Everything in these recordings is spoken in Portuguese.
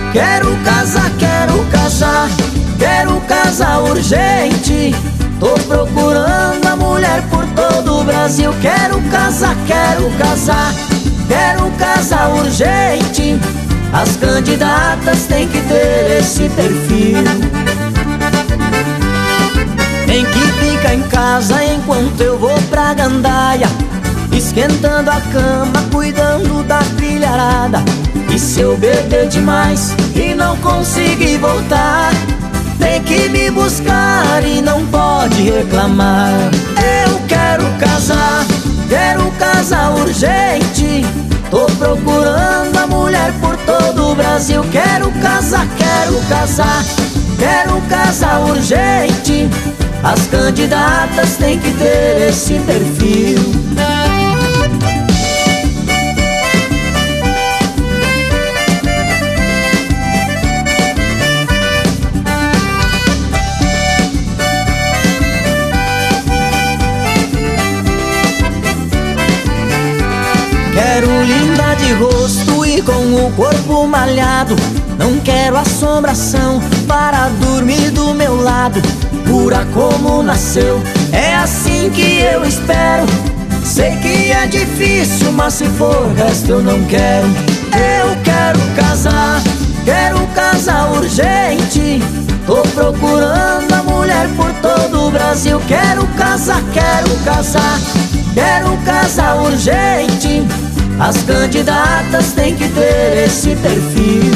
Quero casar, quero casar, quero casar urgente. Tô procurando a mulher por todo o Brasil. Quero casar, quero casar, quero casar urgente. As candidatas têm que ter esse perfil. Tem que ficar em casa enquanto eu vou pra gandaia, esquentando a cama, cuidando da filharada. E se eu beber demais e não conseguir voltar, tem que me buscar e não pode reclamar. Eu quero casar urgente. Tô procurando a mulher por todo o Brasil. Quero casar, quero casar, quero casar urgente. As candidatas têm que ter esse perfil. Quero linda de rosto e com o corpo malhado. Não quero assombração para dormir do meu lado. Pura como nasceu, é assim que eu espero. Sei que é difícil, mas se for o resto eu não quero. Eu quero casar urgente. Tô procurando a mulher por todo o Brasil. Quero casar, quero casar, quero casar urgente. As candidatas têm que ter esse perfil.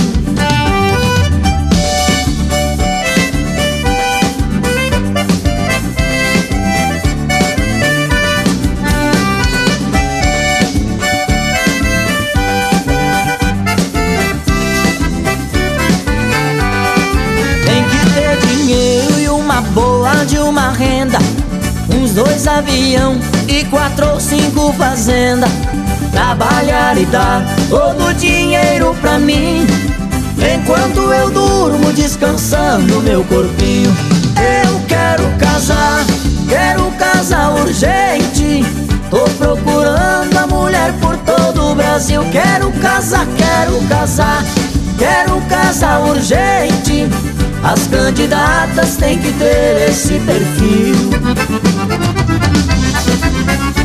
Tem que ter dinheiro e uma boa de uma renda, uns 2 avião e 4 ou 5 fazenda. Trabalhar e dar todo o dinheiro pra mim, enquanto eu durmo descansando meu corpinho. Eu quero casar urgente. Tô procurando a mulher por todo o Brasil. Quero casar, quero casar, quero casar urgente. As candidatas têm que ter esse perfil.